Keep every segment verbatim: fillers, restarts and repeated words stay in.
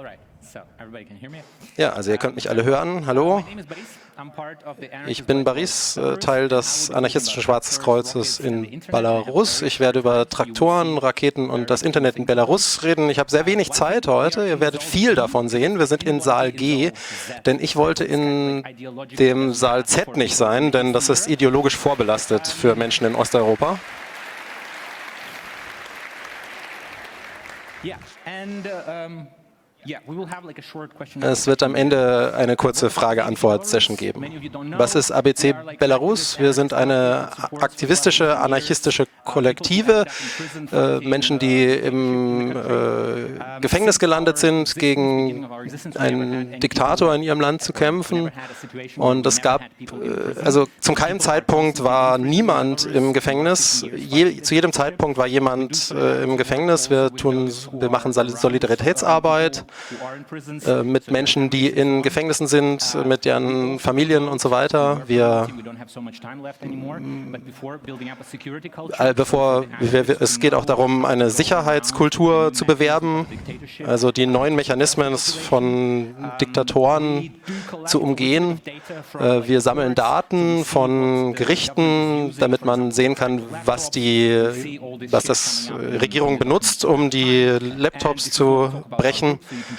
Ja, also ihr könnt mich alle hören. Hallo. Ich bin Boris, äh, Teil des anarchistischen Schwarzes Kreuzes in Belarus. Ich werde über Traktoren, Raketen und das Internet in Belarus reden. Ich habe sehr wenig Zeit heute. Ihr werdet viel davon sehen. Wir sind in Saal G, denn ich wollte in dem Saal Z nicht sein, denn das ist ideologisch vorbelastet für Menschen in Osteuropa. Es wird am Ende eine kurze Frage-Antwort-Session geben. Was ist A B C Belarus? Wir sind eine aktivistische, anarchistische Kollektive, äh, Menschen, die im äh, Gefängnis gelandet sind, gegen einen Diktator in ihrem Land zu kämpfen. Und es gab, äh, also zum keinem Zeitpunkt war niemand im Gefängnis. Je, zu jedem Zeitpunkt war jemand äh, im Gefängnis. Wir tun, wir machen Solidaritätsarbeit Äh, mit Menschen, die in Gefängnissen sind, mit deren Familien und so weiter. Wir, äh, bevor, wir, es geht auch darum, eine Sicherheitskultur zu bewerben, also die neuen Mechanismen von Diktatoren zu umgehen. Äh, wir sammeln Daten von Gerichten, damit man sehen kann, was die, was das Regierung benutzt, um die Laptops zu brechen.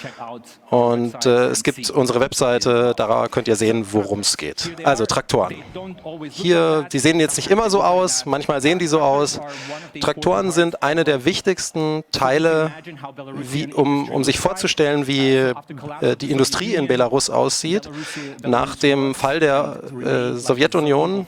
Und äh, es gibt unsere Webseite, da könnt ihr sehen, worum es geht. Also Traktoren. Hier, die sehen jetzt nicht immer so aus, manchmal sehen die so aus. Traktoren sind eine der wichtigsten Teile, wie, um, um sich vorzustellen, wie äh, die Industrie in Belarus aussieht. Nach dem Fall der äh, Sowjetunion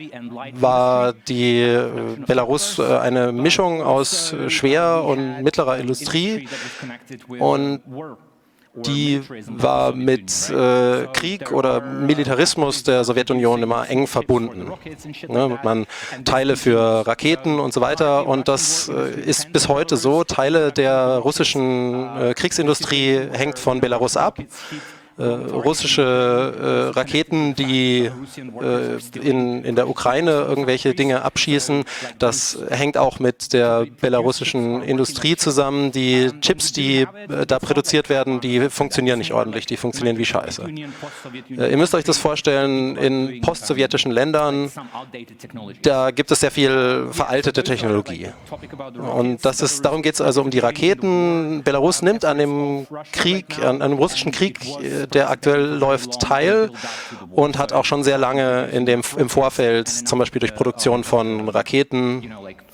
war die äh, Belarus äh, eine Mischung aus äh, schwer und mittlerer Industrie, und die war mit äh, Krieg oder Militarismus der Sowjetunion immer eng verbunden. Ne, man Teile für Raketen und so weiter, und das äh, ist bis heute so. Teile der russischen äh, Kriegsindustrie hängt von Belarus ab. Äh, russische äh, Raketen, die äh, in, in der Ukraine irgendwelche Dinge abschießen, das hängt auch mit der belarussischen Industrie zusammen. Die Chips, die äh, da produziert werden, die funktionieren nicht ordentlich, die funktionieren wie Scheiße. Äh, ihr müsst euch das vorstellen, in postsowjetischen Ländern, da gibt es sehr viel veraltete Technologie. Und das ist, darum geht es also um die Raketen. Belarus nimmt an dem Krieg, an einem russischen Krieg, der aktuell läuft, teil und hat auch schon sehr lange in dem, im Vorfeld, zum Beispiel durch Produktion von Raketen,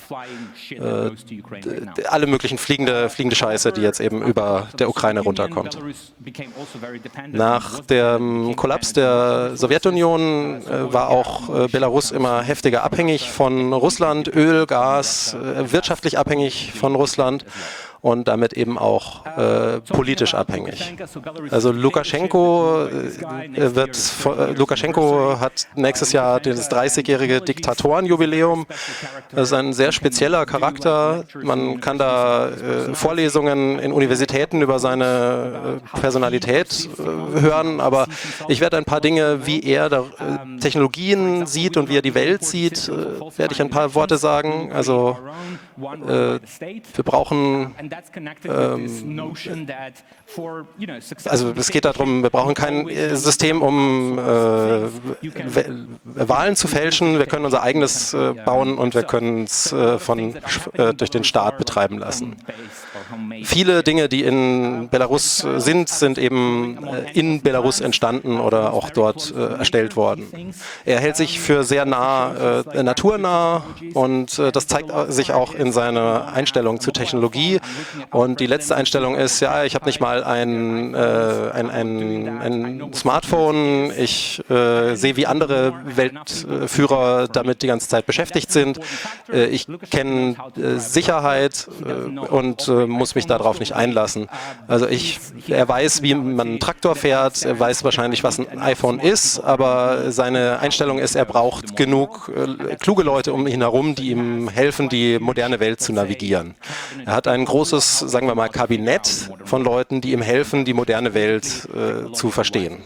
äh, alle möglichen fliegende, fliegende Scheiße, die jetzt eben über der Ukraine runterkommt. Nach dem Kollaps der Sowjetunion äh, war auch äh, Belarus immer heftiger abhängig von Russland, Öl, Gas, äh, wirtschaftlich abhängig von Russland. Und damit eben auch äh, politisch abhängig. Also Lukaschenko äh, wird, äh, Lukaschenko hat nächstes Jahr das dreißigjährige Diktatorenjubiläum. Das ist ein sehr spezieller Charakter. Man kann da äh, Vorlesungen in Universitäten über seine äh, Personalität äh, hören, aber ich werde ein paar Dinge, wie er da, äh, Technologien sieht und wie er die Welt sieht, äh, werde ich ein paar Worte sagen. Also äh, wir brauchen Ähm, also es geht darum, wir brauchen kein System, um äh, Wahlen zu fälschen. Wir können unser eigenes äh, bauen, und wir können es äh, von, äh, durch den Staat betreiben lassen. Viele Dinge, die in Belarus sind, sind eben äh, in Belarus entstanden oder auch dort äh, erstellt worden. Er hält sich für sehr nah, äh, naturnah, und äh, das zeigt sich auch in seiner Einstellung zur Technologie. Und die letzte Einstellung ist, ja, ich habe nicht mal ein, äh, ein, ein, ein Smartphone, ich äh, sehe, wie andere Weltführer damit die ganze Zeit beschäftigt sind. Äh, ich kenne äh, Sicherheit äh, und äh, muss mich darauf nicht einlassen. Also ich, er weiß, wie man einen Traktor fährt, er weiß wahrscheinlich, was ein iPhone ist, aber seine Einstellung ist, er braucht genug äh, kluge Leute um ihn herum, die ihm helfen, die moderne Welt zu navigieren. Er hat ein großes, sagen wir mal, Kabinett von Leuten, die ihm helfen, die moderne Welt äh, zu verstehen.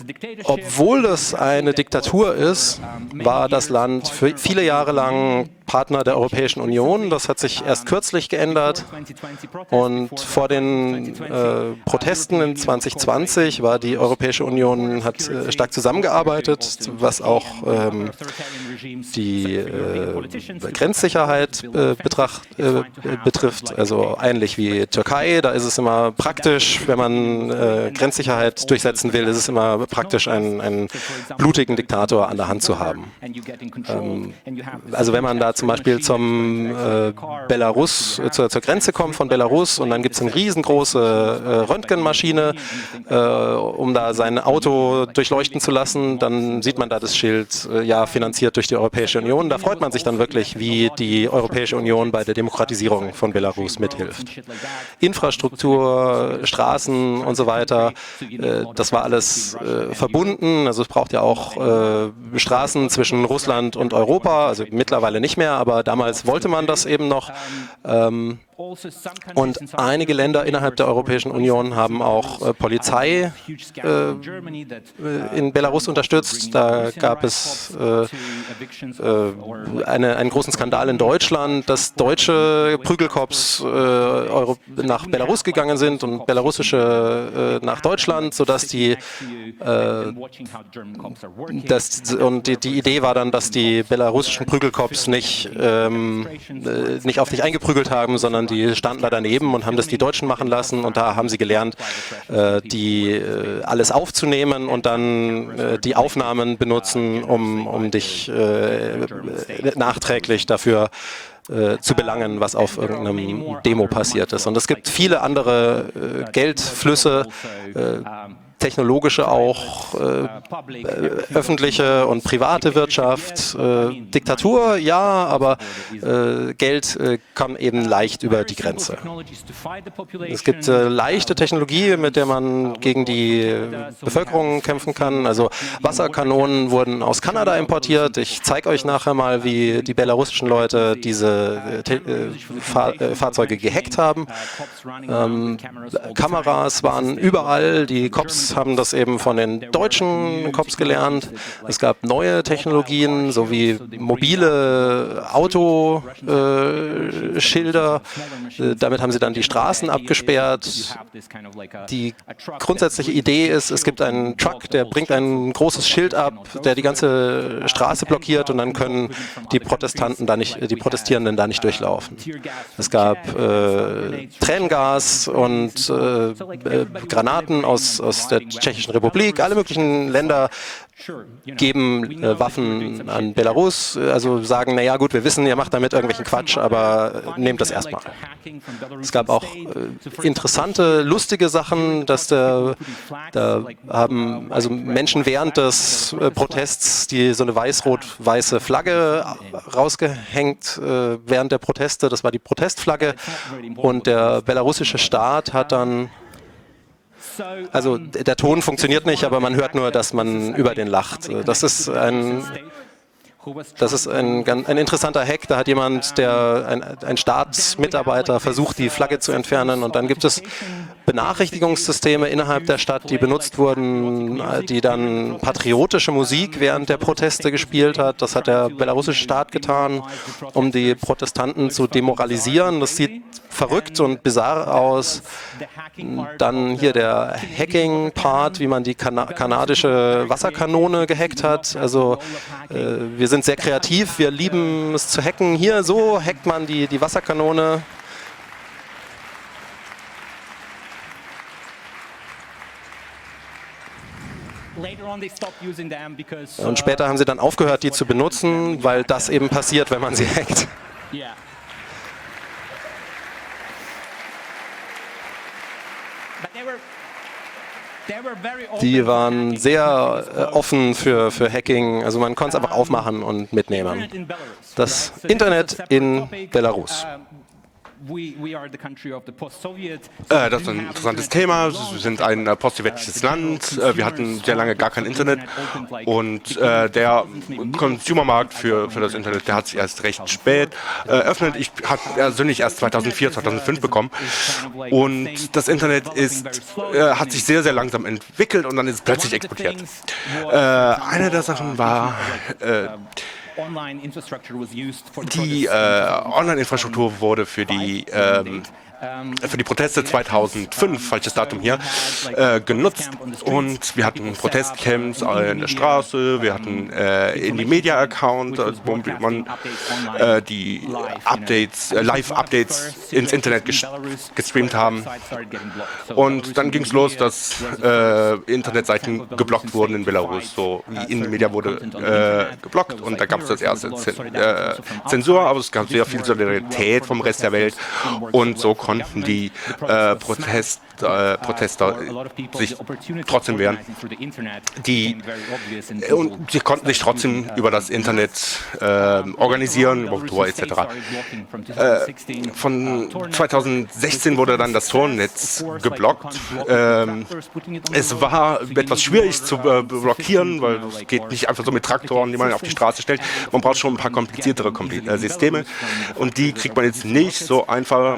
Obwohl das eine Diktatur ist, war das Land für viele Jahre lang Partner der Europäischen Union. Das hat sich erst kürzlich geändert. Und vor den äh, Protesten in zwanzig zwanzig war die Europäische Union, hat äh, stark zusammengearbeitet, was auch ähm, die äh, Grenzsicherheit äh, betracht, äh, betrifft. Also ähnlich wie Türkei, da ist es immer praktisch, wenn man äh, Grenzsicherheit durchsetzen will, ist es immer praktisch, einen, einen blutigen Diktator an der Hand zu haben. Ähm, also wenn man da zum Beispiel zum äh, Belarus, äh, zur, zur Grenze kommt von Belarus und dann gibt es eine riesengroße äh, Röntgenmaschine, äh, um da sein Auto durchleuchten zu lassen, dann sieht man da das Schild, äh, ja, finanziert durch die Europäische Union. Da freut man sich dann wirklich, wie die Europäische Union bei der Demokratisierung von Belarus mithilft. Infrastruktur, Straßen und so weiter, äh, das war alles äh, verbunden. Also es braucht ja auch äh, Straßen zwischen Russland und Europa, also mittlerweile nicht mehr, aber damals wollte man das eben noch. Ähm, Und einige Länder innerhalb der Europäischen Union haben auch äh, Polizei äh, in Belarus unterstützt. Da gab es äh, äh, eine, einen großen Skandal in Deutschland, dass deutsche Prügelkorps äh, Euro nach Belarus gegangen sind und belarussische äh, nach Deutschland, sodass die, äh, das, und die, die Idee war dann, dass die belarussischen Prügelkorps nicht, ähm, äh, nicht auf dich eingeprügelt haben, sondern die standen da daneben und haben das die Deutschen machen lassen und da haben sie gelernt, äh, die äh, alles aufzunehmen und dann äh, die Aufnahmen benutzen, um, um dich äh, nachträglich dafür äh, zu belangen, was auf irgendeinem Demo passiert ist. Und es gibt viele andere äh, Geldflüsse, äh, technologische auch, äh, öffentliche und private Wirtschaft, äh, Diktatur, ja, aber äh, Geld äh, kam eben leicht über die Grenze. Es gibt äh, leichte Technologie, mit der man gegen die Bevölkerung kämpfen kann. Also Wasserkanonen wurden aus Kanada importiert. Ich zeige euch nachher mal, wie die belarussischen Leute diese äh, äh, Fahr äh, Fahrzeuge gehackt haben. Ähm, Kameras waren überall, die Cops haben das eben von den deutschen Cops gelernt. Es gab neue Technologien, so wie mobile Autoschilder. Äh, damit haben sie dann die Straßen abgesperrt. Die grundsätzliche Idee ist, es gibt einen Truck, der bringt ein großes Schild ab, der die ganze Straße blockiert und dann können die Protestanten da nicht, die Protestierenden da nicht durchlaufen. Es gab äh, Tränengas und äh, äh, Granaten aus, aus der Tschechischen Republik. Alle möglichen Länder geben äh, Waffen an Belarus, also sagen, naja gut, wir wissen, ihr macht damit irgendwelchen Quatsch, aber äh, nehmt das erstmal. Es gab auch äh, interessante, lustige Sachen, dass der, da haben also Menschen während des äh, Protests die so eine weiß-rot-weiße Flagge rausgehängt äh, während der Proteste, das war die Protestflagge und der belarussische Staat hat dann Also der Ton funktioniert nicht, aber man hört nur, dass man über den lacht. Das ist ein, das ist ein, ein interessanter Hack. Da hat jemand, der ein, ein Staatsmitarbeiter versucht, die Flagge zu entfernen. Und dann gibt es Benachrichtigungssysteme innerhalb der Stadt, die benutzt wurden, die dann patriotische Musik während der Proteste gespielt hat. Das hat der belarussische Staat getan, um die Protestanten zu demoralisieren. Das sieht verrückt und bizarr aus. Dann hier der Hacking-Part, wie man die kana kanadische Wasserkanone gehackt hat. Also äh, wir sind sehr kreativ, wir lieben es zu hacken. Hier, so hackt man die, die Wasserkanone. Und später haben sie dann aufgehört, die zu benutzen, weil das eben passiert, wenn man sie hackt. Die waren sehr äh, offen für, für Hacking, also man konnte es einfach aufmachen und mitnehmen. Das Internet in Belarus. Äh, das ist ein interessantes Thema. Wir sind ein äh, postsowjetisches Land. Äh, wir hatten sehr lange gar kein Internet. Und äh, der Consumermarkt für, für das Internet, der hat sich erst recht spät äh, eröffnet. Ich habe persönlich erst zweitausendvier, zweitausendfünf bekommen. Und das Internet ist, äh, hat sich sehr, sehr langsam entwickelt und dann ist es plötzlich explodiert. Äh, eine der Sachen war... Äh, Die äh, Online-Infrastruktur wurde für die ähm, für die Proteste zweitausendfünf, falsches Datum hier, äh, genutzt, und wir hatten Protestcamps in der Straße, wir hatten äh, Indie-Media-Account, also wo man äh, die Updates, äh, Live-Updates ins Internet ges gestreamt haben, und dann ging es los, dass äh, Internetseiten geblockt wurden in Belarus. So, die Indie-Media wurde äh, geblockt, und da gab es das erste Zen äh, Zensur, aber es gab sehr viel Solidarität vom Rest der Welt, und so konnten die äh, Protest, äh, Protester sich trotzdem wehren. Die, und sie konnten sich trotzdem über das Internet äh, organisieren, über Tor et cetera. Äh, von zweitausendsechzehn wurde dann das Tor-Netz geblockt. Ähm, es war etwas schwierig zu äh, blockieren, weil es geht nicht einfach so mit Traktoren, die man auf die Straße stellt. Man braucht schon ein paar kompliziertere Kompli äh, Systeme, und die kriegt man jetzt nicht so einfach.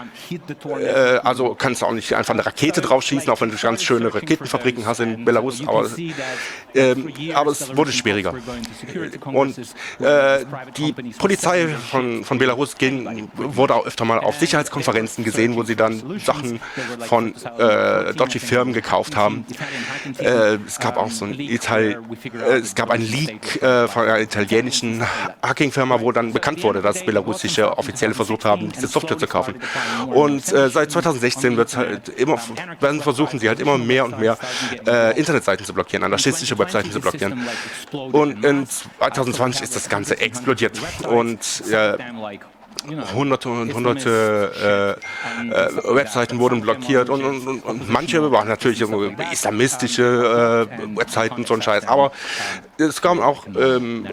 Äh, also kannst du auch nicht einfach eine Rakete drauf schießen, auch wenn du ganz schöne Raketenfabriken hast in Belarus, aber, ähm, aber es wurde schwieriger. Und äh, die Polizei von, von Belarus ging, wurde auch öfter mal auf Sicherheitskonferenzen gesehen, wo sie dann Sachen von äh, deutschen Firmen gekauft haben. Äh, es gab auch so ein Ital äh, es gab einen Leak äh, von einer italienischen Hacking-Firma, wo dann bekannt wurde, dass belarussische Offizielle versucht haben, diese Software zu kaufen. Und äh, seit zweitausendsechzehn wird's halt immer, werden versuchen sie halt immer mehr und mehr äh, Internetseiten zu blockieren, anarchistische Webseiten zu blockieren. Und in zweitausendzwanzig ist das Ganze explodiert. Und äh, Hunderte und hunderte äh, äh, Webseiten wurden blockiert, und, und, und, und manche waren natürlich islamistische äh, Webseiten und so ein Scheiß, aber es kamen auch ähm,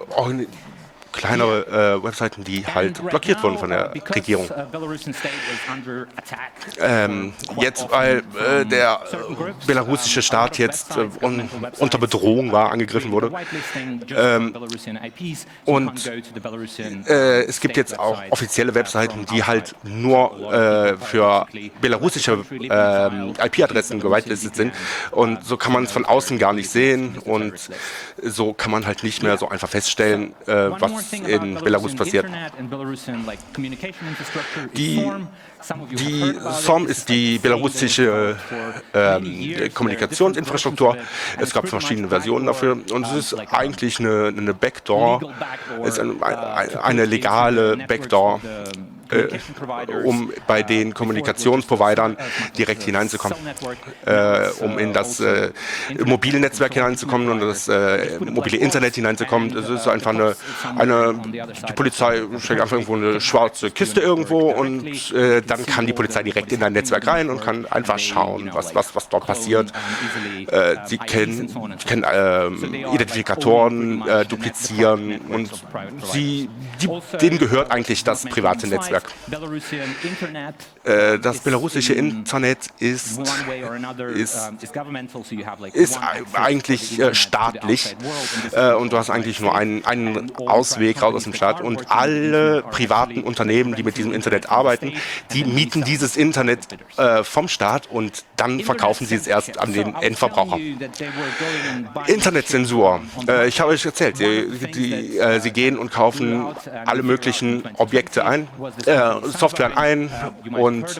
kleinere äh, Webseiten, die halt blockiert wurden von der Regierung. Ähm, jetzt, weil äh, der äh, belarussische Staat jetzt äh, un unter Bedrohung war, angegriffen wurde. Ähm, und äh, es gibt jetzt auch offizielle Webseiten, die halt nur äh, für belarussische äh, I P-Adressen gewitelistet sind. Und so kann man es von außen gar nicht sehen, und so kann man halt nicht mehr so einfach feststellen, äh, was in Belarus passiert. Die, die S O M ist die belarussische äh, Kommunikationsinfrastruktur. Es gab verschiedene Versionen dafür, und es ist eigentlich eine, eine Backdoor, ist eine, eine legale Backdoor, äh, um bei den Kommunikationsprovidern direkt hineinzukommen, äh, um in das äh, mobile Netzwerk hineinzukommen und das äh, mobile Internet hineinzukommen. Es ist einfach eine, eine, die Polizei steckt einfach irgendwo eine schwarze Kiste irgendwo, und äh, dann kann die Polizei direkt in dein Netzwerk rein und kann einfach schauen, was, was, was dort passiert. Äh, sie kennen, kennen äh, Identifikatoren, äh, duplizieren, und sie, die, denen gehört eigentlich das private Netzwerk. Äh, das belarussische Internet ist, ist, ist eigentlich äh, staatlich, äh, und du hast eigentlich nur einen, einen Ausweg raus aus dem Staat, und alle privaten Unternehmen, die mit diesem Internet arbeiten, die mieten dieses Internet äh, vom Staat, und dann verkaufen sie es erst an den Endverbraucher. Internetzensur. Äh, ich habe euch erzählt, sie, die, äh, sie gehen und kaufen alle möglichen Objekte ein, äh, Software ein, und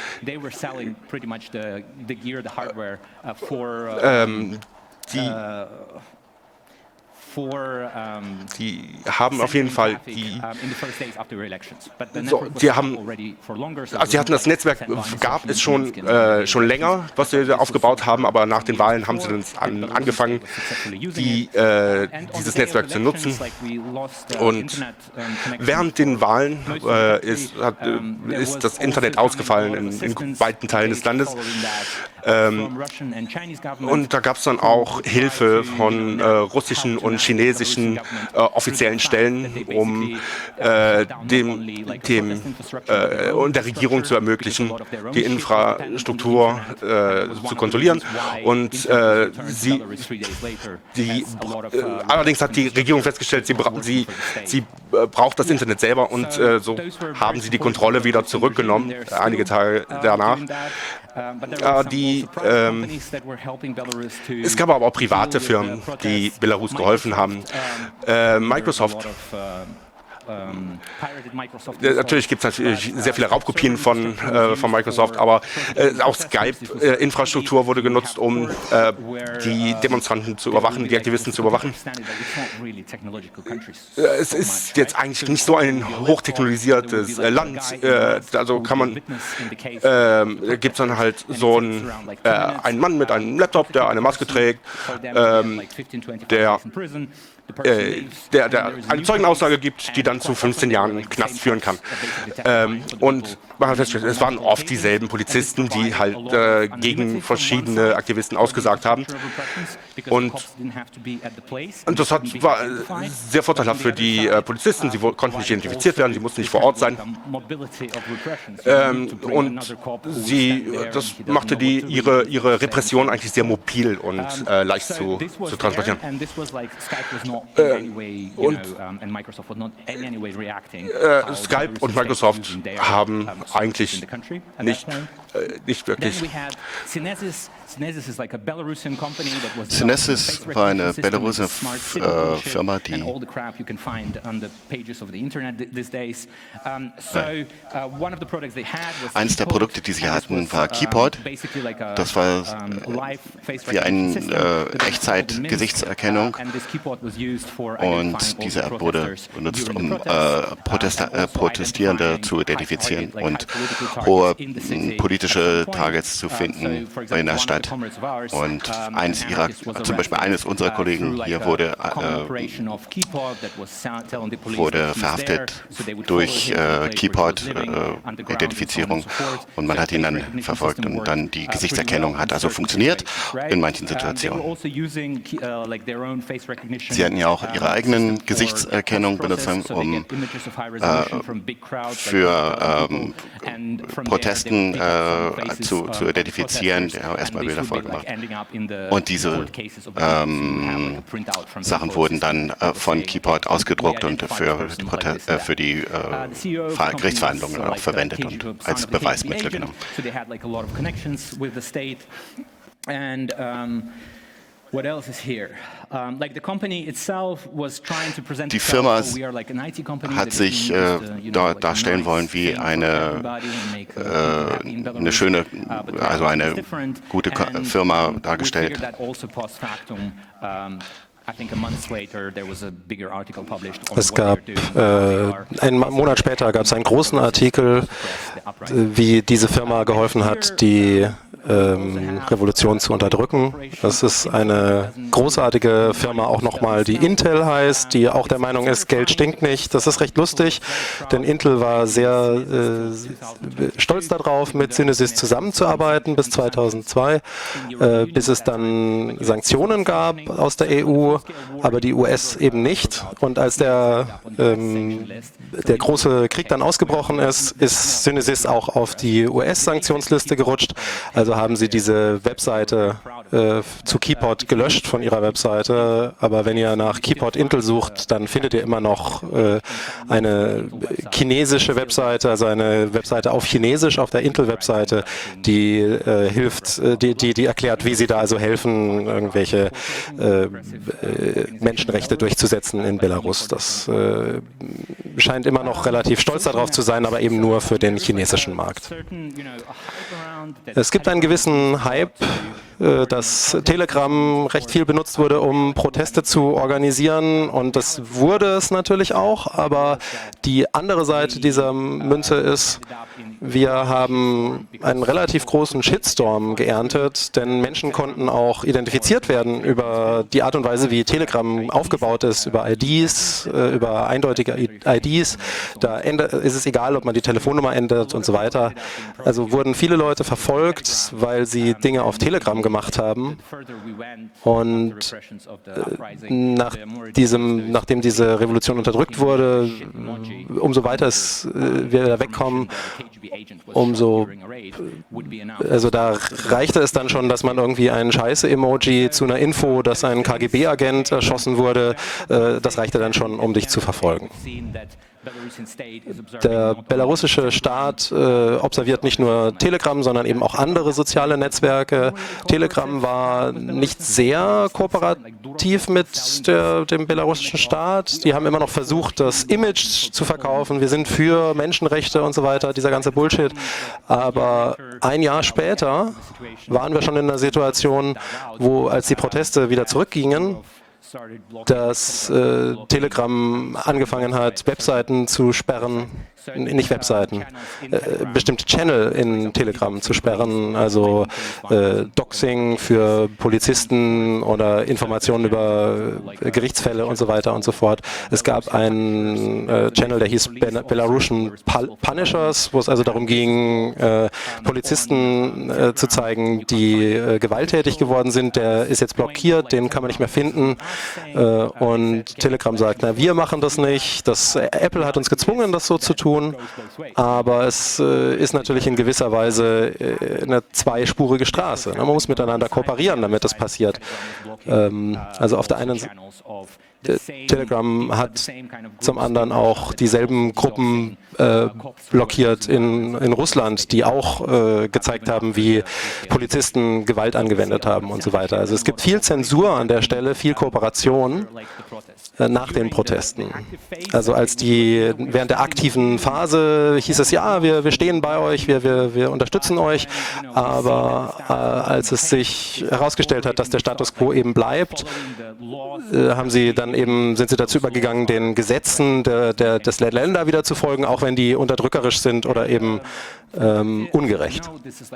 ähm, die Die haben auf jeden Fall die, so, die haben, also sie hatten das Netzwerk, gab es schon, äh, schon länger, was sie aufgebaut haben, aber nach den Wahlen haben sie dann an, angefangen, die, äh, dieses Netzwerk zu nutzen. Und während den Wahlen äh, ist, hat, äh, ist das Internet ausgefallen in, in weiten Teilen des Landes. Ähm, und da gab es dann auch Hilfe von äh, russischen und chinesischen äh, offiziellen Stellen, um äh, dem, dem äh, und der Regierung zu ermöglichen, die Infrastruktur äh, zu kontrollieren. Und äh, sie, die, äh, allerdings hat die Regierung festgestellt, sie, bra sie, sie äh, braucht das Internet selber, und äh, so haben sie die Kontrolle wieder zurückgenommen, einige Tage danach. Äh, die, ähm, es gab aber auch private Firmen, die Belarus geholfen gefunden haben. Äh, Microsoft. Äh, natürlich gibt es natürlich sehr viele Raubkopien von, äh, von Microsoft, aber äh, auch Skype-Infrastruktur äh, wurde genutzt, um äh, die Demonstranten zu überwachen, die Aktivisten zu überwachen. Äh, es ist jetzt eigentlich nicht so ein hochtechnologisiertes äh, Land, äh, also kann man, äh, gibt es dann halt so einen, äh, einen Mann mit einem Laptop, der eine Maske trägt, äh, der Äh, der, der eine Zeugenaussage gibt, die dann zu fünfzehn Jahren Knast führen kann. Ähm, und man hat festgestellt, es waren oft dieselben Polizisten, die halt äh, gegen verschiedene Aktivisten ausgesagt haben. Und, und das hat, war sehr vorteilhaft für die äh, Polizisten. Sie konnten nicht identifiziert werden, sie mussten nicht vor Ort sein. Ähm, und sie, das machte die, ihre, ihre Repression eigentlich sehr mobil und äh, leicht zu, zu transportieren. Äh, und äh, Skype und Microsoft haben eigentlich nicht, äh, nicht wirklich. Synesys war eine belarussische äh, Firma, die äh, eines der Produkte, die sie hatten, war Keyport. Das war äh, wie eine äh, Echtzeit-Gesichtserkennung. Und diese App wurde benutzt, um äh, Protesta äh, Protestierende zu identifizieren und hohe äh, politische Targets zu finden in der Stadt. Und eines ihrer, zum Beispiel eines unserer Kollegen hier wurde, äh, wurde verhaftet durch äh, Keyport-Identifizierung äh, und man hat ihn dann verfolgt und dann die Gesichtserkennung hat also funktioniert in manchen Situationen. Sie hatten ja auch ihre eigenen Gesichtserkennung benutzt, um äh, für ähm, Protesten äh, zu, zu identifizieren. Die haben erstmal Bilder vorgemacht. Und diese ähm, Sachen wurden dann äh, von Keyport ausgedruckt und für, äh, für die äh, Gerichtsverhandlungen auch verwendet und als Beweismittel genommen. Die Firma hat sich äh, da, darstellen wollen wie eine, äh, eine schöne, also eine gute Firma dargestellt. Es gab, äh, einen Monat später gab es einen großen Artikel, wie diese Firma geholfen hat, die Ähm, Revolution zu unterdrücken. Das ist eine großartige Firma, auch nochmal, die Intel heißt, die auch der Meinung ist, Geld stinkt nicht. Das ist recht lustig, denn Intel war sehr äh, stolz darauf, mit Synesys zusammenzuarbeiten bis zweitausendzwei, äh, bis es dann Sanktionen gab aus der E U, aber die U S eben nicht. Und als der, ähm, der große Krieg dann ausgebrochen ist, ist Synesys auch auf die U S-Sanktionsliste gerutscht. Also haben sie diese Webseite äh, zu Keyport gelöscht von ihrer Webseite, aber wenn ihr nach Keyport Intel sucht, dann findet ihr immer noch äh, eine chinesische Webseite, also eine Webseite auf Chinesisch auf der Intel-Webseite, die äh, hilft, äh, die, die, die erklärt, wie sie da also helfen, irgendwelche äh, Menschenrechte durchzusetzen in Belarus. Das äh, scheint immer noch relativ stolz darauf zu sein, aber eben nur für den chinesischen Markt. Es gibt einen gewissen Hype, dass Telegram recht viel benutzt wurde, um Proteste zu organisieren, und das wurde es natürlich auch, aber die andere Seite dieser Münze ist, wir haben einen relativ großen Shitstorm geerntet, denn Menschen konnten auch identifiziert werden über die Art und Weise, wie Telegram aufgebaut ist, über I Ds, über eindeutige I Ds. Da ist es egal, ob man die Telefonnummer ändert und so weiter. Also wurden viele Leute verfolgt, weil sie Dinge auf Telegram gemacht haben. Und nach diesem, nachdem diese Revolution unterdrückt wurde, umso weiter es, wir da wegkommen, umso, also da reichte es dann schon, dass man irgendwie ein Scheiße-Emoji zu einer Info, dass ein K G B-Agent erschossen wurde, äh, das reichte dann schon, um dich zu verfolgen. Der belarussische Staat äh, observiert nicht nur Telegram, sondern eben auch andere soziale Netzwerke. Telegram war nicht sehr kooperativ mit der, dem belarussischen Staat. Die haben immer noch versucht, das Image zu verkaufen. Wir sind für Menschenrechte und so weiter, dieser ganze Bullshit. Aber ein Jahr später waren wir schon in einer Situation, wo, als die Proteste wieder zurückgingen, dass äh, Telegram angefangen hat, Webseiten zu sperren, nicht Webseiten, äh, bestimmte Channel in Telegram zu sperren, also äh, Doxing für Polizisten oder Informationen über äh, Gerichtsfälle und so weiter und so fort. Es gab einen äh, Channel, der hieß Be Belarusian Punishers, wo es also darum ging, äh, Polizisten äh, zu zeigen, die äh, gewalttätig geworden sind. Der ist jetzt blockiert, den kann man nicht mehr finden. Äh, und Telegram sagt, na, wir machen das nicht. Das, äh, Apple hat uns gezwungen, das so zu tun. Aber es äh, ist natürlich in gewisser Weise äh, eine zweispurige Straße. Ne? Man muss miteinander kooperieren, damit das passiert. Ähm, also auf der einen Seite, Telegram hat zum anderen auch dieselben Gruppen äh, blockiert in, in Russland, die auch äh, gezeigt haben, wie Polizisten Gewalt angewendet haben und so weiter. Also es gibt viel Zensur an der Stelle, viel Kooperation äh, nach den Protesten. Also als die während der aktiven Phase hieß es, ja, wir, wir stehen bei euch, wir, wir, wir unterstützen euch, aber äh, als es sich herausgestellt hat, dass der Status quo eben bleibt, äh, haben sie dann eben, sind sie dazu übergegangen, den Gesetzen der, der, des Länder wieder zu folgen, auch wenn die unterdrückerisch sind oder eben ähm, ungerecht.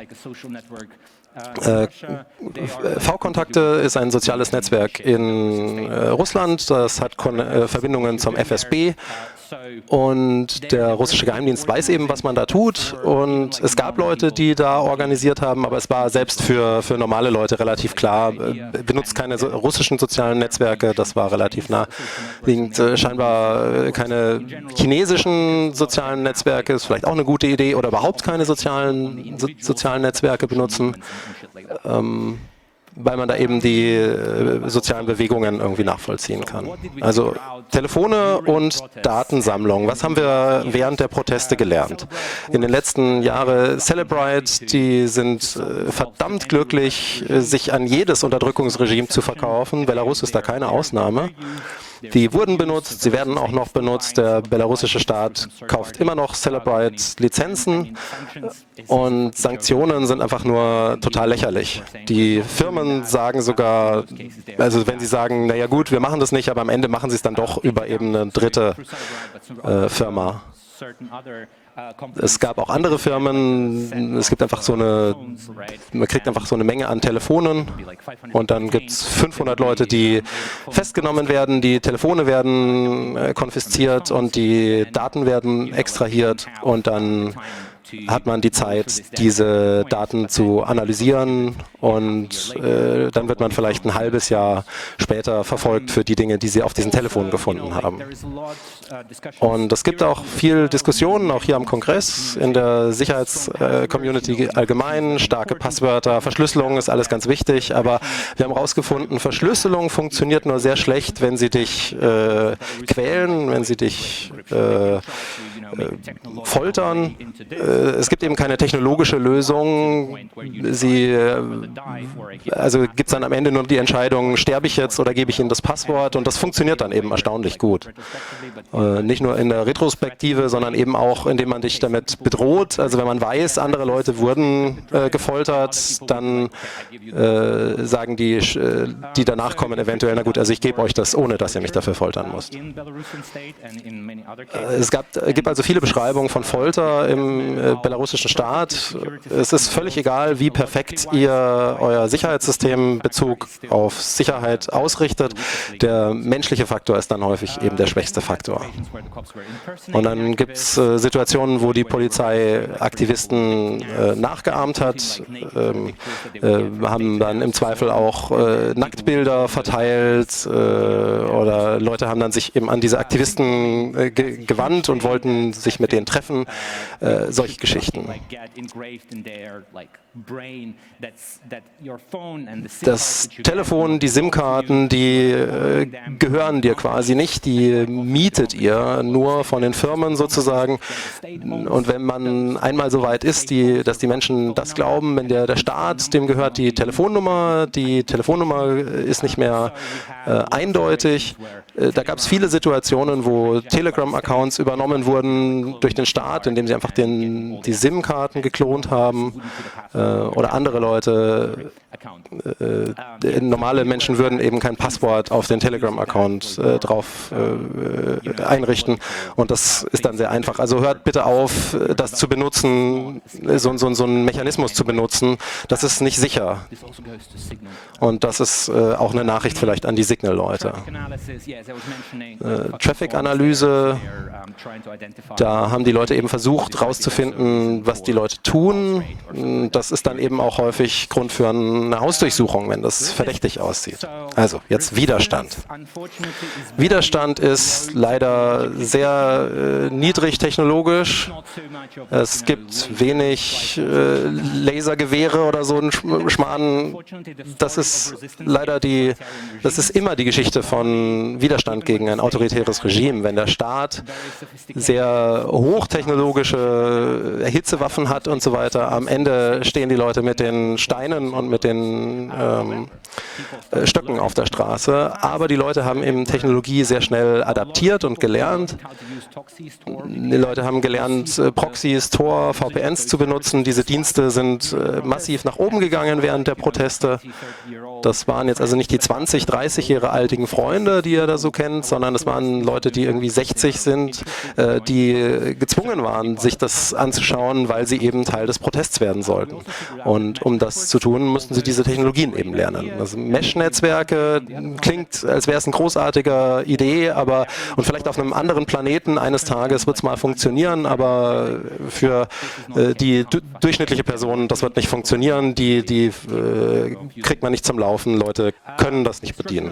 Äh, V-Kontakte ist ein soziales Netzwerk in äh, Russland, das hat Kon äh, Verbindungen zum F S B. Und der russische Geheimdienst weiß eben, was man da tut. Und es gab Leute, die da organisiert haben, aber es war selbst für, für normale Leute relativ klar, benutzt keine so russischen sozialen Netzwerke, das war relativ naheliegend. Scheinbar keine chinesischen sozialen Netzwerke, ist vielleicht auch eine gute Idee, oder überhaupt keine sozialen, so, sozialen Netzwerke benutzen. Ähm, weil man da eben die äh, sozialen Bewegungen irgendwie nachvollziehen kann. Also Telefone und Datensammlung. Was haben wir während der Proteste gelernt? In den letzten Jahren Celebrite, die sind äh, verdammt glücklich, äh, sich an jedes Unterdrückungsregime zu verkaufen. Belarus ist da keine Ausnahme. Die wurden benutzt, sie werden auch noch benutzt. Der belarussische Staat kauft immer noch Celebrite-Lizenzen und Sanktionen sind einfach nur total lächerlich. Die Firmen sagen sogar, also wenn sie sagen, naja gut, wir machen das nicht, aber am Ende machen sie es dann doch über eben eine dritte äh, Firma. Es gab auch andere Firmen, es gibt einfach so eine, man kriegt einfach so eine Menge an Telefonen und dann gibt es fünfhundert Leute, die festgenommen werden, die Telefone werden äh, konfisziert und die Daten werden extrahiert und dann hat man die Zeit, diese Daten zu analysieren und äh, dann wird man vielleicht ein halbes Jahr später verfolgt für die Dinge, die sie auf diesen Telefonen gefunden haben. Und es gibt auch viel Diskussionen, auch hier am Kongress, in der Sicherheitscommunity äh, allgemein, starke Passwörter, Verschlüsselung ist alles ganz wichtig, aber wir haben herausgefunden, Verschlüsselung funktioniert nur sehr schlecht, wenn sie dich äh, quälen, wenn sie dich äh, Äh, foltern. Äh, es gibt eben keine technologische Lösung. Sie, äh, also gibt es dann am Ende nur die Entscheidung, sterbe ich jetzt oder gebe ich Ihnen das Passwort, und das funktioniert dann eben erstaunlich gut. Äh, nicht nur in der Retrospektive, sondern eben auch, indem man dich damit bedroht. Also wenn man weiß, andere Leute wurden äh, gefoltert, dann äh, sagen die, äh, die danach kommen eventuell, na gut, also ich gebe euch das, ohne dass ihr mich dafür foltern müsst. Äh, es gab, gibt also viele Beschreibungen von Folter im äh, belarussischen Staat. Es ist völlig egal, wie perfekt ihr euer Sicherheitssystem in Bezug auf Sicherheit ausrichtet. Der menschliche Faktor ist dann häufig eben der schwächste Faktor. Und dann gibt es äh, Situationen, wo die Polizei Aktivisten äh, nachgeahmt hat, ähm, äh, haben dann im Zweifel auch äh, Nacktbilder verteilt äh, oder Leute haben dann sich eben an diese Aktivisten äh, ge gewandt und wollten sich mit denen treffen. Äh, solch, Geschichten. Das Telefon, die SIM-Karten, die äh, gehören dir quasi nicht, die mietet ihr nur von den Firmen sozusagen. Und wenn man einmal so weit ist, die, dass die Menschen das glauben, wenn der, der Staat, dem gehört die Telefonnummer, die Telefonnummer ist nicht mehr äh, eindeutig. Äh, da gab es viele Situationen, wo Telegram-Accounts übernommen wurden durch den Staat, indem sie einfach den, die SIM-Karten geklont haben äh, oder andere Leute. Äh, normale Menschen würden eben kein Passwort auf den Telegram-Account äh, drauf äh, einrichten und das ist dann sehr einfach. Also hört bitte auf, das zu benutzen, so, so, so einen Mechanismus zu benutzen. Das ist nicht sicher. Und das ist äh, auch eine Nachricht vielleicht an die Signal-Leute. Äh, Traffic-Analyse, da haben die Leute eben versucht herauszufinden, was die Leute tun. Das ist dann eben auch häufig Grund für eine Hausdurchsuchung, wenn das verdächtig aussieht. Also jetzt Widerstand. Widerstand ist leider sehr äh, niedrig technologisch. Es gibt wenig äh, Lasergewehre oder so einen Schmarrn. Das ist leider die, das ist immer die Geschichte von Widerstand gegen ein autoritäres Regime. Wenn der Staat sehr hochtechnologische Hitzewaffen hat und so weiter, am Ende stehen die Leute mit den Steinen und mit den ähm, Stöcken auf der Straße. Aber die Leute haben eben Technologie sehr schnell adaptiert und gelernt. Die Leute haben gelernt, Proxys, Tor, V P Ns zu benutzen. Diese Dienste sind massiv nach oben gegangen während der Proteste. Das waren jetzt also nicht die zwanzig, dreißig Jahre altigen Freunde, die ihr da so kennt, sondern das waren Leute, die irgendwie sechzig sind, äh, die gezwungen waren, sich das anzuschauen, weil sie eben Teil des Protests werden sollten. Und um das zu tun, mussten sie diese Technologien eben lernen. Also Mesh-Netzwerke klingt, als wäre es eine großartige Idee, aber und vielleicht auf einem anderen Planeten eines Tages wird es mal funktionieren, aber für äh, die durchschnittliche Person, das wird nicht funktionieren, die, die äh, kriegt man nicht zum Laufen. Leute können das nicht bedienen.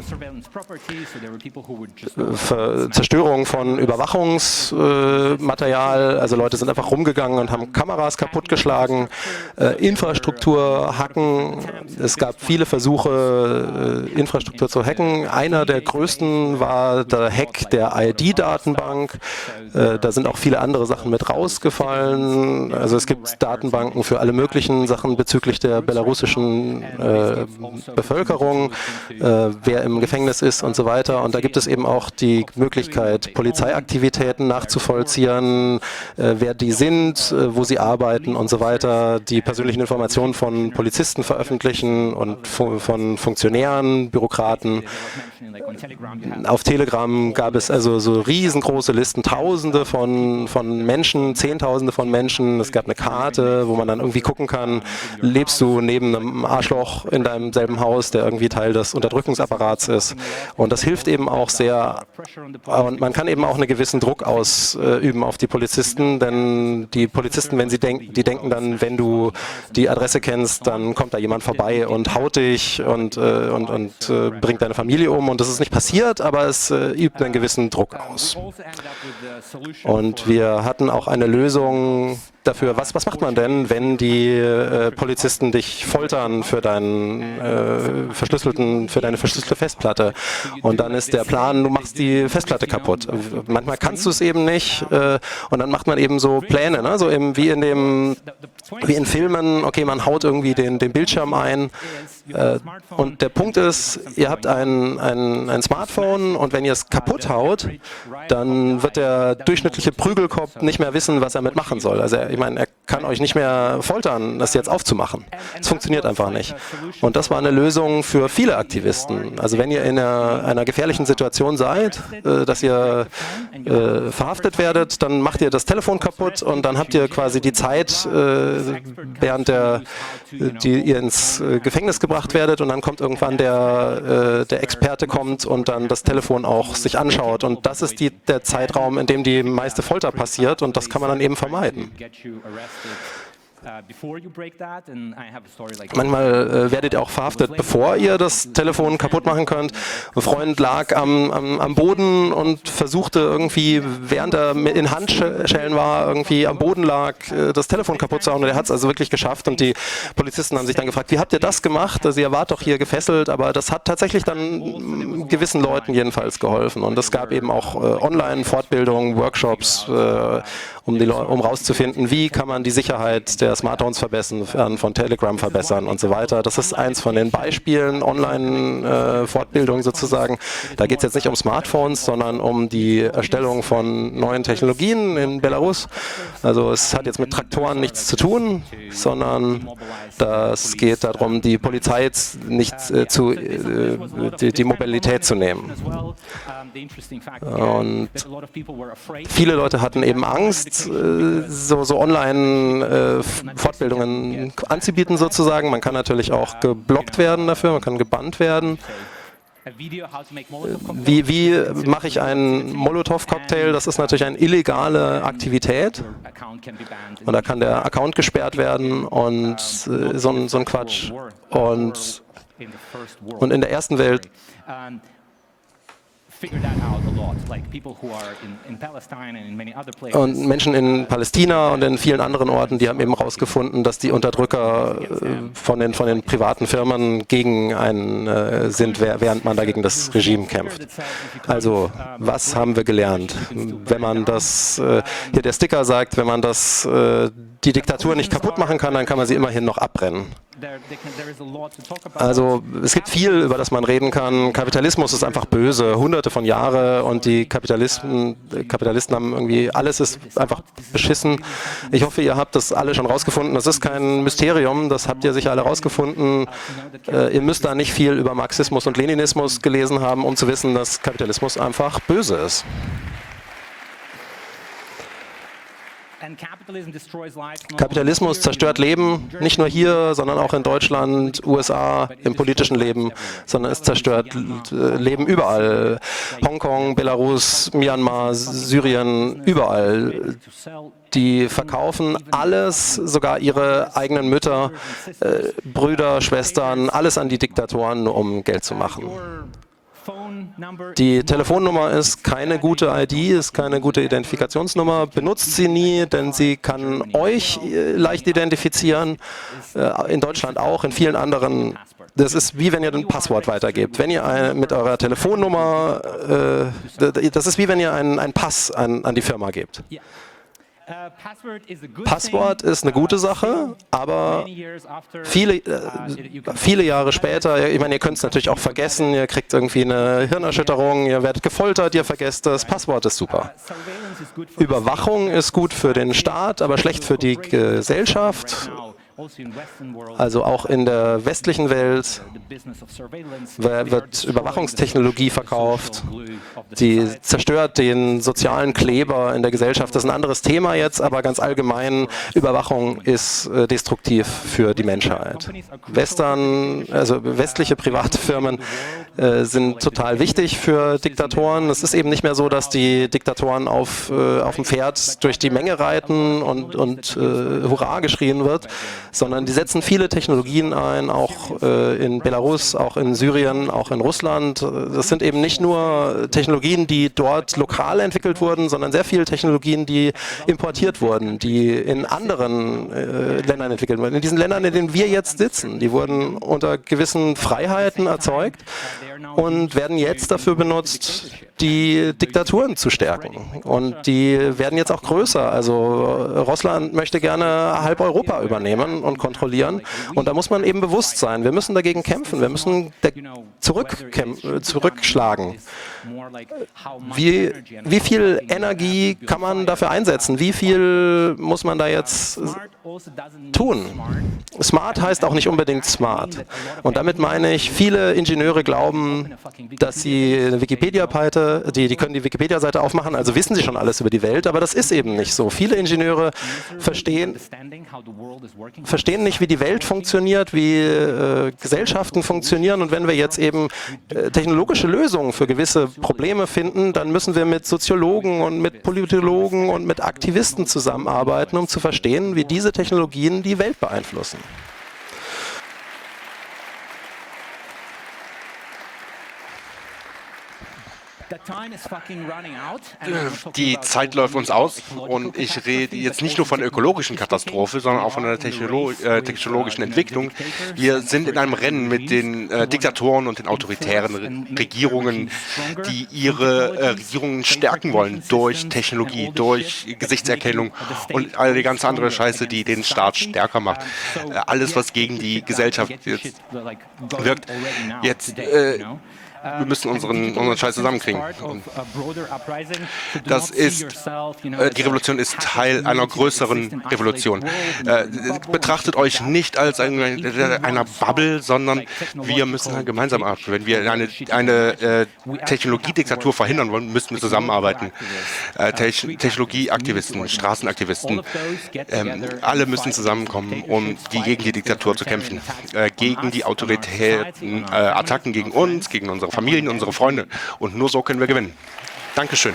Ver Zerstörung von Überwachungsmaterial, also Leute sind einfach rumgegangen und haben Kameras kaputtgeschlagen, äh, Infrastruktur hacken. Es gab viele Versuche, äh, Infrastruktur zu hacken. Einer der größten war der Hack der I D-Datenbank. Äh, da sind auch viele andere Sachen mit rausgefallen. Also es gibt Datenbanken für alle möglichen Sachen bezüglich der belarussischen äh, Bevölkerung, äh, wer im Gefängnis ist und so weiter. Und da gibt es eben auch die Möglichkeit, Polizeiaktivitäten nachzuvollziehen, äh, wer die sind, äh, wo sie arbeiten und so weiter, die persönlichen Informationen von Polizisten veröffentlichen und fu von Funktionären, Bürokraten. Auf Telegram gab es also so riesengroße Listen, Tausende von, von Menschen, Zehntausende von Menschen. Es gab eine Karte, wo man dann irgendwie gucken kann, lebst du neben einem Arschloch in deinem selben Haus, der irgendwie Teil des Unterdrückungsapparats ist. Und das hilft eben auch sehr. Und man kann eben auch einen gewissen Druck ausüben auf die Polizisten, denn die Polizisten, wenn sie denken, die denken dann, wenn du die Adresse kennst, dann kommt da jemand vorbei und haut dich und, äh, und, und äh, bringt deine Familie um. Und das ist nicht passiert, aber es äh, übt einen gewissen Druck aus. Und wir hatten auch eine Lösung dafür, was, was macht man denn, wenn die äh, Polizisten dich foltern für deinen äh, verschlüsselten, für deine verschlüsselte Festplatte. Und dann ist der Plan, du machst die Festplatte kaputt. Manchmal kannst du es eben nicht äh, und dann macht man eben so Pläne, ne? So eben wie in dem, wie in Filmen, okay, man haut irgendwie den, den Bildschirm ein. Äh, und der Punkt ist, ihr habt ein, ein, ein Smartphone und wenn ihr es kaputt haut, dann wird der durchschnittliche Prügelkopf nicht mehr wissen, was er mitmachen soll. Also er, ich meine, er kann euch nicht mehr foltern, das jetzt aufzumachen. Es funktioniert einfach nicht. Und das war eine Lösung für viele Aktivisten. Also wenn ihr in einer, einer gefährlichen Situation seid, äh, dass ihr äh, verhaftet werdet, dann macht ihr das Telefon kaputt und dann habt ihr quasi die Zeit, äh, während der, die ihr ins äh, Gefängnis gebracht werdet und dann kommt irgendwann der, äh, der Experte kommt und dann das Telefon auch sich anschaut. Und das ist die, der Zeitraum, in dem die meiste Folter passiert und das kann man dann eben vermeiden. Manchmal äh, werdet ihr auch verhaftet, bevor ihr das Telefon kaputt machen könnt. Ein Freund lag am, am, am Boden und versuchte irgendwie, während er in Handschellen war, irgendwie am Boden lag, das Telefon kaputt zu hauen. Und er hat es also wirklich geschafft. Und die Polizisten haben sich dann gefragt, wie habt ihr das gemacht? Also ihr wart doch hier gefesselt. Aber das hat tatsächlich dann gewissen Leuten jedenfalls geholfen. Und es gab eben auch äh, Online-Fortbildungen, Workshops, äh, um, die, um rauszufinden, wie kann man die Sicherheit der Smartphones verbessern, von Telegram verbessern und so weiter. Das ist eins von den Beispielen Online-Fortbildung äh, sozusagen. Da geht es jetzt nicht um Smartphones, sondern um die Erstellung von neuen Technologien in Belarus. Also es hat jetzt mit Traktoren nichts zu tun, sondern das geht darum, die Polizei nicht äh, zu, äh, die, die Mobilität zu nehmen. Und viele Leute hatten eben Angst, so, so Online-Fortbildungen äh, anzubieten sozusagen. Man kann natürlich auch geblockt werden dafür, man kann gebannt werden. Wie, wie mache ich einen Molotow-Cocktail? Das ist natürlich eine illegale Aktivität. Und da kann der Account gesperrt werden und äh, so, ein, so ein Quatsch. Und, und in der ersten Welt und Menschen in Palästina und in vielen anderen Orten, die haben eben herausgefunden, dass die Unterdrücker von den, von den privaten Firmen gegen einen äh, sind, während man dagegen das Regime kämpft. Also, was haben wir gelernt? Wenn man das, äh, hier der Sticker sagt, wenn man das, äh, die Diktatur nicht kaputt machen kann, dann kann man sie immerhin noch abbrennen. Also es gibt viel, über das man reden kann. Kapitalismus ist einfach böse, hunderte von Jahren, und die Kapitalisten, Kapitalisten haben irgendwie, alles ist einfach beschissen. Ich hoffe, ihr habt das alle schon rausgefunden. Das ist kein Mysterium, das habt ihr sicher alle rausgefunden. Äh, ihr müsst da nicht viel über Marxismus und Leninismus gelesen haben, um zu wissen, dass Kapitalismus einfach böse ist. Kapitalismus zerstört Leben, nicht nur hier, sondern auch in Deutschland, U S A, im politischen Leben, sondern es zerstört Leben überall. Hongkong, Belarus, Myanmar, Syrien, überall. Die verkaufen alles, sogar ihre eigenen Mütter, äh, Brüder, Schwestern, alles an die Diktatoren, nur um Geld zu machen. Die Telefonnummer ist keine gute I D, ist keine gute Identifikationsnummer. Benutzt sie nie, denn sie kann euch leicht identifizieren. In Deutschland auch, in vielen anderen. Das ist wie wenn ihr ein Passwort weitergebt. Wenn ihr mit eurer Telefonnummer, das ist wie wenn ihr einen, einen Pass an, an die Firma gebt. Passwort ist eine gute Sache, aber viele, äh, viele Jahre später, ich meine, ihr könnt es natürlich auch vergessen, ihr kriegt irgendwie eine Hirnerschütterung, ihr werdet gefoltert, ihr vergesst das, Passwort ist super. Überwachung ist gut für den Staat, aber schlecht für die Gesellschaft. Also auch in der westlichen Welt wird Überwachungstechnologie verkauft, die zerstört den sozialen Kleber in der Gesellschaft. Das ist ein anderes Thema jetzt, aber ganz allgemein, Überwachung ist äh, destruktiv für die Menschheit. Western, also westliche private Firmen äh, sind total wichtig für Diktatoren. Es ist eben nicht mehr so, dass die Diktatoren auf, äh, auf dem Pferd durch die Menge reiten und, und äh, Hurra geschrien wird, sondern die setzen viele Technologien ein, auch äh, in Belarus, auch in Syrien, auch in Russland. Das sind eben nicht nur Technologien, die dort lokal entwickelt wurden, sondern sehr viele Technologien, die importiert wurden, die in anderen äh, Ländern entwickelt wurden. In diesen Ländern, in denen wir jetzt sitzen, die wurden unter gewissen Freiheiten erzeugt und werden jetzt dafür benutzt, die Diktaturen zu stärken. Und die werden jetzt auch größer. Also Russland möchte gerne halb Europa übernehmen und kontrollieren. Und da muss man eben bewusst sein. Wir müssen dagegen kämpfen. Wir müssen zurückschlagen. Wie, wie viel Energie kann man dafür einsetzen? Wie viel muss man da jetzt tun? Smart heißt auch nicht unbedingt smart. Und damit meine ich, viele Ingenieure glauben, dass sie eine Wikipedia-Seite Seite, die, die können die Wikipedia-Seite aufmachen, also wissen sie schon alles über die Welt, aber das ist eben nicht so. Viele Ingenieure verstehen, verstehen nicht, wie die Welt funktioniert, wie äh, Gesellschaften funktionieren, und wenn wir jetzt eben äh, technologische Lösungen für gewisse Probleme finden, dann müssen wir mit Soziologen und mit Politologen und mit Aktivisten zusammenarbeiten, um zu verstehen, wie diese Technologien die Welt beeinflussen. Die Zeit läuft uns aus, und ich rede jetzt nicht nur von der ökologischen Katastrophe, sondern auch von der Technolo äh, technologischen Entwicklung. Wir sind in einem Rennen mit den äh, Diktatoren und den autoritären Re Regierungen, die ihre äh, Regierungen stärken wollen durch Technologie, durch Gesichtserkennung und all die ganze andere Scheiße, die den Staat stärker macht. Äh, alles, was gegen die Gesellschaft jetzt wirkt. Jetzt äh, wir müssen unseren, unseren Scheiß zusammenkriegen. Das ist, äh, die Revolution ist Teil einer größeren Revolution. Äh, betrachtet euch nicht als ein, einer Bubble, sondern wir müssen gemeinsam arbeiten. Wenn wir eine, eine äh, Technologiediktatur verhindern wollen, müssen wir zusammenarbeiten. Äh, Te Technologieaktivisten, Straßenaktivisten, äh, alle müssen zusammenkommen, um die, gegen die Diktatur zu kämpfen. Äh, gegen die autoritären äh, Attacken gegen uns, gegen unsere Familien, unsere Freunde. Und nur so können wir gewinnen. Dankeschön.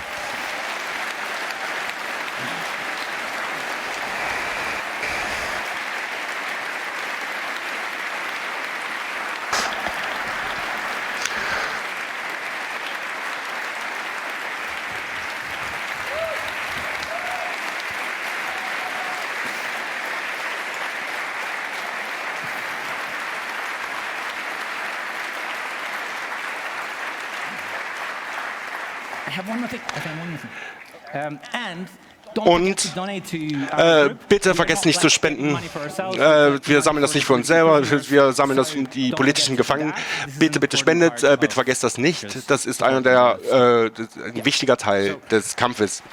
Und äh, bitte vergesst nicht zu spenden. Äh, wir sammeln das nicht für uns selber, wir sammeln das für die politischen Gefangenen. Bitte, bitte spendet, äh, bitte vergesst das nicht. Das ist einer der, äh, ein wichtiger Teil des Kampfes.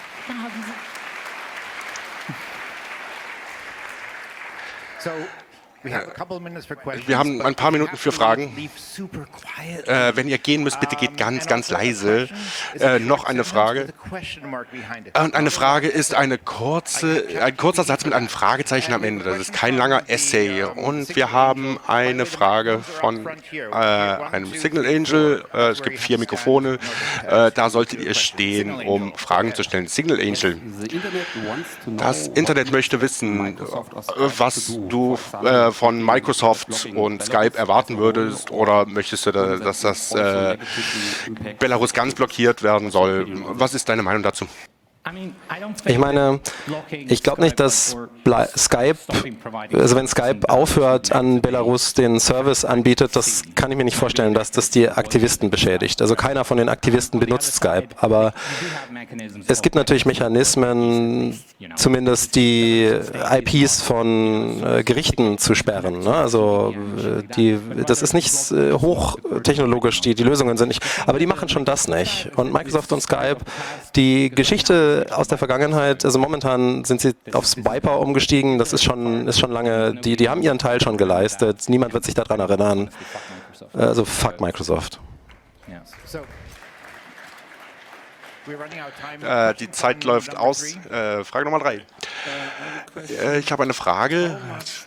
Wir haben ein paar Minuten für Fragen. Äh, wenn ihr gehen müsst, bitte geht ganz, ganz leise. Äh, noch eine Frage. Und eine Frage ist eine kurze, ein kurzer Satz mit einem Fragezeichen am Ende. Das ist kein langer Essay. Und wir haben eine Frage von äh, einem Signal Angel. Äh, es gibt vier Mikrofone. Äh, da solltet ihr stehen, um Fragen zu stellen. Signal Angel. Das Internet möchte wissen, was du äh, von Microsoft und Skype erwarten würdest, oder möchtest du, dass das äh, Belarus ganz blockiert werden soll? Was ist deine Meinung dazu? Ich meine, ich glaube nicht, dass Skype, also wenn Skype aufhört, an Belarus den Service anbietet, das kann ich mir nicht vorstellen, dass das die Aktivisten beschädigt. Also keiner von den Aktivisten benutzt Skype, aber es gibt natürlich Mechanismen, zumindest die I Ps von äh, Gerichten zu sperren. Ne? Also äh, die, das ist nicht äh, hochtechnologisch, die, die Lösungen sind nicht, aber die machen schon das nicht. Und Microsoft und Skype, die Geschichte aus der Vergangenheit, also momentan sind sie aufs Viper umgestiegen, das ist schon, ist schon lange, die, die haben ihren Teil schon geleistet, niemand wird sich daran erinnern, also fuck Microsoft. Äh, die Zeit läuft aus. Äh, Frage Nummer drei. Äh, ich habe eine Frage.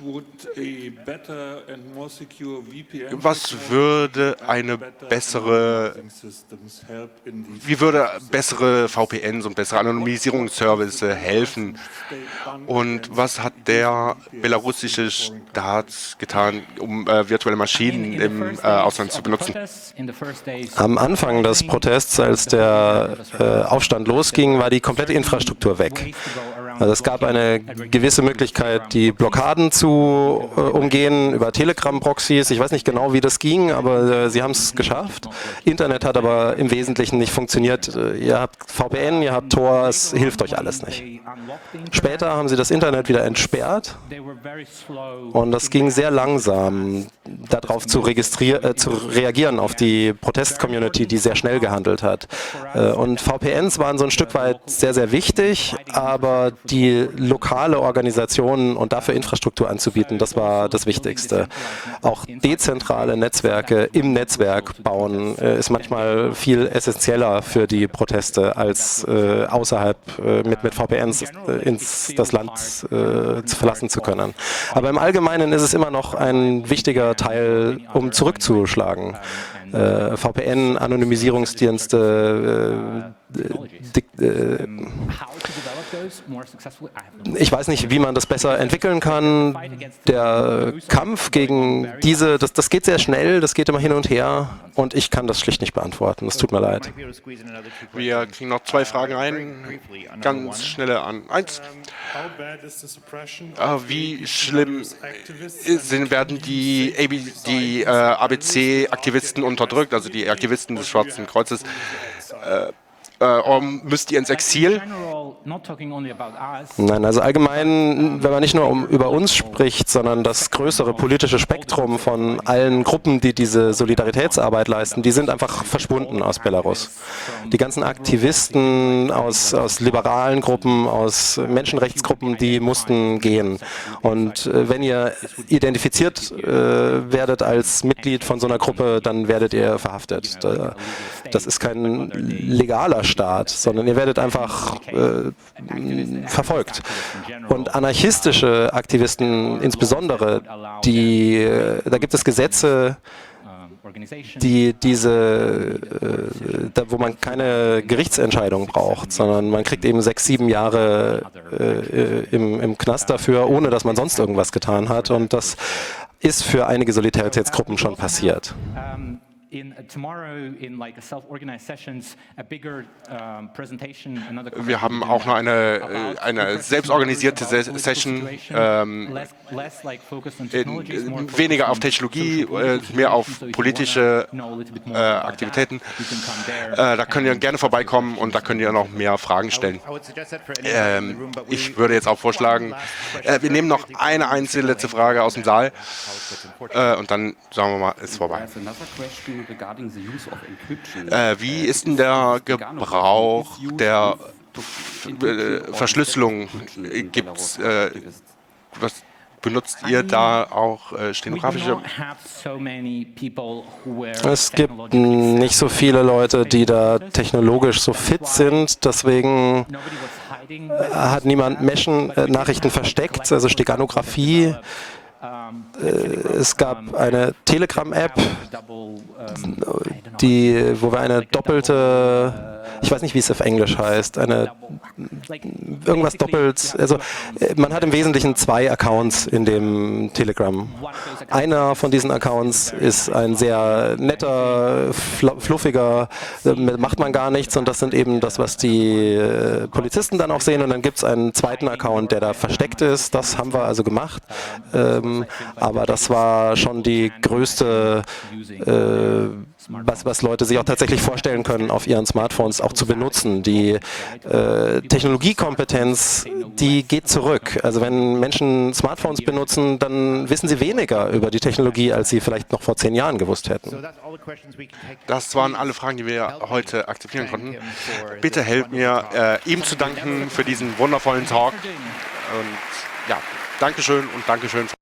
Was würde eine bessere, wie würde bessere V P Ns und bessere Anonymisierungsservice helfen? Und was hat der belarussische Staat getan, um äh, virtuelle Maschinen im äh, Ausland zu benutzen? Am Anfang des Protests, als der äh, Aufstand losging, war die komplette Infrastruktur weg. Also es gab eine gewisse Möglichkeit, die Blockaden zu äh, umgehen über Telegram-Proxys. Ich weiß nicht genau, wie das ging, aber äh, sie haben es geschafft. Internet hat aber im Wesentlichen nicht funktioniert. Äh, ihr habt V P N, ihr habt Tor, es hilft euch alles nicht. Später haben sie das Internet wieder entsperrt und das ging sehr langsam, darauf zu, registrieren, äh, zu reagieren, auf die Protest-Community, die sehr schnell gehandelt hat. Äh, und V P Ns waren so ein Stück weit sehr, sehr wichtig, aber die lokale Organisation und dafür Infrastruktur anzubieten, das war das Wichtigste. Auch dezentrale Netzwerke im Netzwerk bauen äh, ist manchmal viel essentieller für die Proteste, als äh, außerhalb äh, mit, mit V P Ns äh, ins das Land äh, zu verlassen zu können. Aber im Allgemeinen ist es immer noch ein wichtiger Teil, um zurückzuschlagen. Äh, V P N, Anonymisierungsdienste, äh, äh, ich weiß nicht, wie man das besser entwickeln kann. Der Kampf gegen diese, das, das geht sehr schnell, das geht immer hin und her und ich kann das schlicht nicht beantworten. Das tut mir leid. Wir kriegen noch zwei Fragen ein, ganz schnelle an. Eins, äh, wie schlimm sind, werden die, A B, die äh, A B C-Aktivisten unterdrückt, also die Aktivisten des Schwarzen Kreuzes? Äh, Äh, müsst ihr ins Exil? Nein, also allgemein, wenn man nicht nur um, über uns spricht, sondern das größere politische Spektrum von allen Gruppen, die diese Solidaritätsarbeit leisten, die sind einfach verschwunden aus Belarus. Die ganzen Aktivisten aus, aus liberalen Gruppen, aus Menschenrechtsgruppen, die mussten gehen. Und äh, wenn ihr identifiziert äh, werdet als Mitglied von so einer Gruppe, dann werdet ihr verhaftet. Das ist kein legaler Staat, sondern ihr werdet einfach äh, verfolgt. Und anarchistische Aktivisten insbesondere, die, äh, da gibt es Gesetze, die diese, äh, da, wo man keine Gerichtsentscheidung braucht, sondern man kriegt eben sechs, sieben Jahre äh, im, im Knast dafür, ohne dass man sonst irgendwas getan hat. Und das ist für einige Solidaritätsgruppen schon passiert. Wir haben auch noch eine, eine selbstorganisierte Session, ähm, in, weniger auf Technologie, äh, mehr auf politische äh, Aktivitäten. Äh, da könnt ihr gerne vorbeikommen und da könnt ihr noch mehr Fragen stellen. Ähm, ich würde jetzt auch vorschlagen, äh, wir nehmen noch eine einzige letzte Frage aus dem Saal äh, und dann sagen wir mal, ist vorbei. Äh, wie ist denn der Gebrauch der äh, Verschlüsselung? Gibt's, äh, was benutzt ihr da auch äh, stenografische? Es gibt nicht so viele Leute, die da technologisch so fit sind, deswegen hat niemand Mesh-Nachrichten versteckt, also Steganographie. Es gab eine Telegram-App, die, wo wir eine doppelte, ich weiß nicht, wie es auf Englisch heißt, eine irgendwas doppelt, also man hat im Wesentlichen zwei Accounts in dem Telegram. Einer von diesen Accounts ist ein sehr netter, fluffiger, macht man gar nichts und das sind eben das, was die Polizisten dann auch sehen und dann gibt es einen zweiten Account, der da versteckt ist, das haben wir also gemacht. Ähm, aber das war schon die größte, äh, was, was Leute sich auch tatsächlich vorstellen können, auf ihren Smartphones auch zu benutzen. Die äh, Technologiekompetenz, die geht zurück. Also wenn Menschen Smartphones benutzen, dann wissen sie weniger über die Technologie, als sie vielleicht noch vor zehn Jahren gewusst hätten. Das waren alle Fragen, die wir heute akzeptieren konnten. Bitte helft mir, äh, ihm zu danken für diesen wundervollen Talk. Und ja, Dankeschön und Dankeschön.